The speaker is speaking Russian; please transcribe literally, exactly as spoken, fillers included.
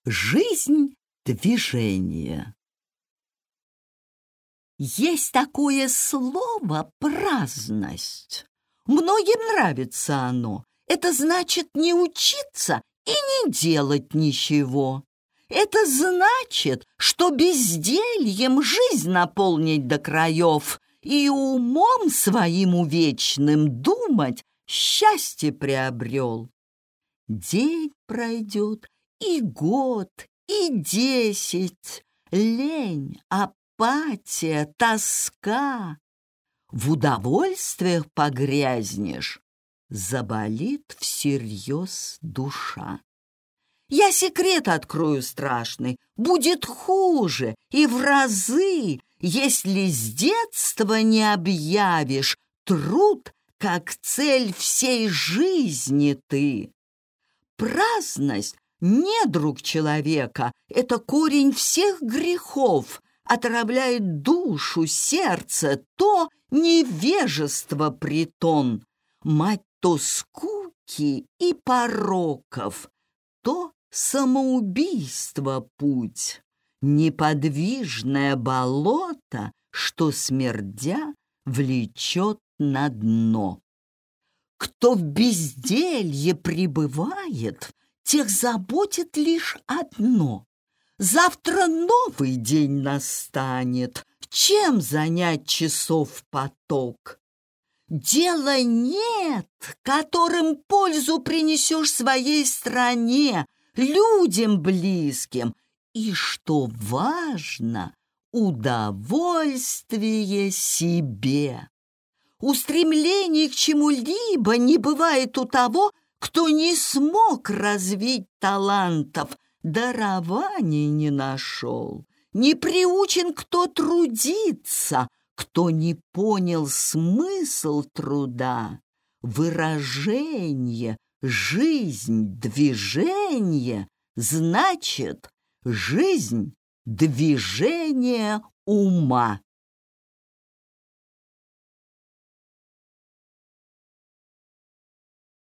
Жизнь движения. Есть такое слово «праздность». Многим нравится оно. Это значит не учиться и не делать ничего. Это значит, что бездельем жизнь наполнить до краев и умом своим увечным думать счастье приобрел. День пройдет, и год, и десять, лень, апатия, тоска. В удовольствиях погрязнешь, заболит всерьез душа. Я секрет открою страшный, будет хуже и в разы, если с детства не объявишь труд, как цель всей жизни ты. Праздность — не друг человека, это корень всех грехов, отравляет душу, сердце, то невежество притон, мать то скуки и пороков, то самоубийство путь, неподвижное болото, что, смердя, влечет на дно. Кто в безделье пребывает, тех заботит лишь одно. Завтра новый день настанет, чем занять часов поток? Дела нет, которым пользу принесешь своей стране, людям близким, и, что важно, удовольствие себе. Устремлений к чему-либо не бывает у того, кто не смог развить талантов, дарований не нашел, не приучен кто трудиться, кто не понял смысл труда, выражение, жизнь, движение, значит, жизнь, движение ума.